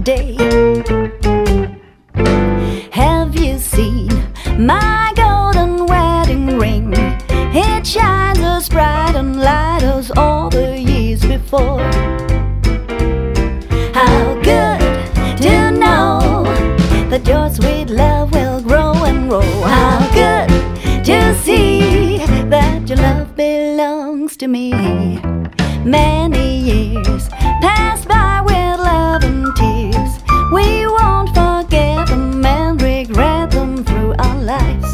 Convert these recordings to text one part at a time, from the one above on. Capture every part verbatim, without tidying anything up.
day. Have you seen my golden wedding ring? It shines as bright and light as all the years before. How good to know that your sweet love will grow and grow. How good to see that your love belongs to me. Many years pass by with love and tears. We won't forget them and regret them through our lives.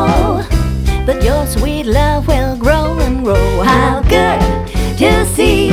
But your sweet love will grow and grow. How good to see